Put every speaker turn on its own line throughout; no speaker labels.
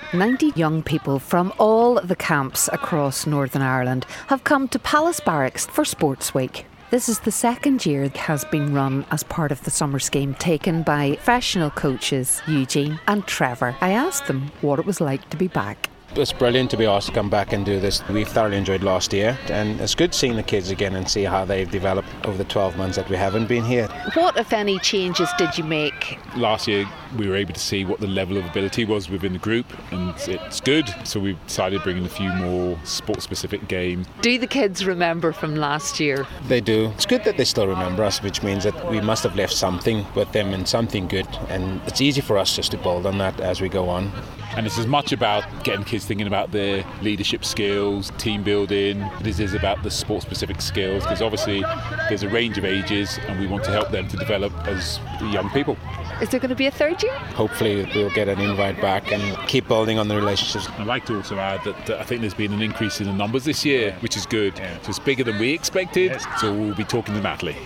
90 young people from all the camps across Northern Ireland have come to Palace Barracks for Sports Week. This is the second year it has been run as part of the summer scheme taken by professional coaches Eugene and Trevor. I asked them what it was like to be back.
It's brilliant to be asked to come back and do this. We thoroughly enjoyed last year, and it's good seeing the kids again and see how they've developed over the 12 months that we haven't been here.
What, if any, changes did you make?
Last year we were able to see what the level of ability was within the group, and it's good, so we've decided bringing a few more sport-specific games.
Do the kids remember from last year?
They do. It's good that they still remember us, which means that we must have left something with them and something good, and it's easy for us just to build on that as we go on.
And it's as much about getting kids thinking about their leadership skills, team building, as it is about the sport-specific skills, because obviously there's a range of ages and we want to help them to develop as young people.
Is there going to be a third year?
Hopefully we'll get an invite back and keep building on the relationships.
I'd like to also add that I think there's been an increase in the numbers this year, which is good. So it's bigger than we expected, so we'll be talking to Natalie.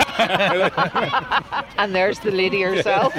And there's the lady herself.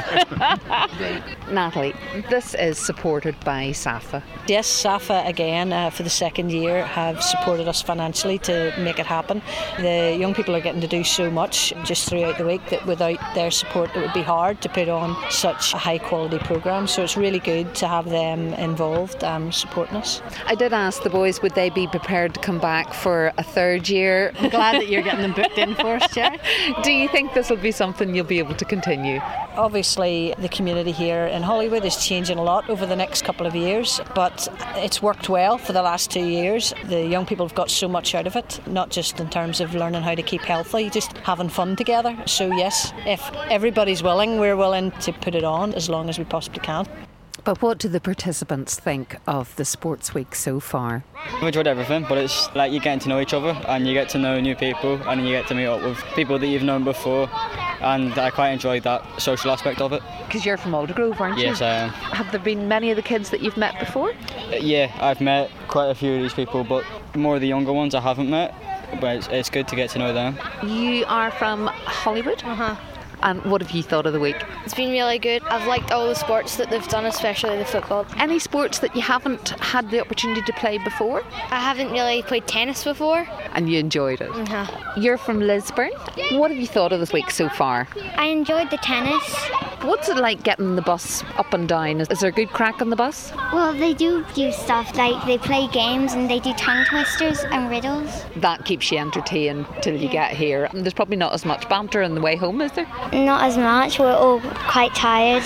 Natalie, this is supported by SAFA.
Yes, SAFA again for the second year have supported us financially to make it happen. The young people are getting to do so much just throughout the week that without their support it would be hard to put on such a high quality programme, so it's really good to have them involved supporting us.
I did ask the boys would they be prepared to come back for a third year.
I'm glad that you're getting them booked in for us, Jerry.
Do you think this will be something you'll be able to continue?
Obviously the community here in Hollywood is changing a lot over the next couple of years, but it's worked well for the last 2 years. The young people have got so much out of it, not just in terms of learning how to keep healthy, just having fun together. So yes, if everybody's willing, we're willing to put it on as long as we possibly can.
But what do the participants think of the Sports Week so far?
I've enjoyed everything, but it's like you're getting to know each other and you get to know new people and you get to meet up with people that you've known before, and I quite enjoyed that social aspect of it.
Because you're from Aldergrove, aren't you?
Yes, I am.
Have there been many of the kids that you've met before?
Yeah, I've met quite a few of these people, but more of the younger ones I haven't met, but it's good to get to know them.
You are from Hollywood? And what have you thought of the week?
It's been really good. I've liked all the sports that they've done, especially the football.
Any sports that you haven't had the opportunity to play before?
I haven't really played tennis before.
And you enjoyed it? You're from Lisburn. What have you thought of this week so far?
I enjoyed the tennis.
What's it like getting the bus up and down? Is there a good crack on the bus?
Well, they do stuff like they play games and they do tongue twisters and riddles.
That keeps you entertained till you get here. And there's probably not as much banter on the way home, is there?
Not as much. We're all quite tired.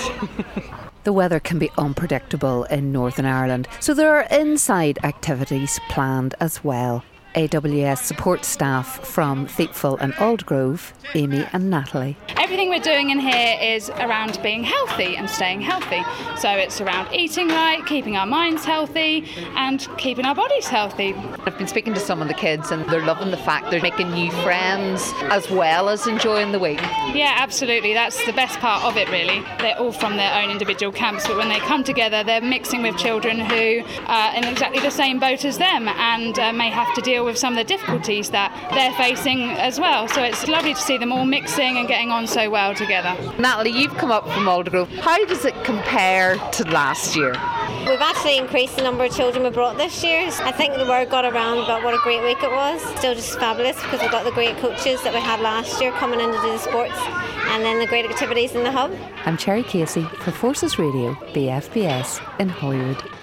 The weather can be unpredictable in Northern Ireland, so there are inside activities planned as well. AWS support staff from Thiepval and Aldergrove, Amy and Natalie.
Everything we're doing in here is around being healthy and staying healthy. So it's around eating right, keeping our minds healthy and keeping our bodies healthy.
I've been speaking to some of the kids and they're loving the fact they're making new friends as well as enjoying the week.
Yeah, absolutely. That's the best part of it, really. They're all from their own individual camps, but when they come together, they're mixing with children who are in exactly the same boat as them and may have to deal with some of the difficulties that they're facing as well. So it's lovely to see them all mixing and getting on so well together.
Natalie, you've come up from Aldergrove. How does it compare to last year?
We've actually increased the number of children we brought this year. I think the word got around about what a great week it was. Still just fabulous because we've got the great coaches that we had last year coming in to do the sports and then the great activities in the hub.
I'm Cherry Casey for Forces Radio, BFBS in Hollywood.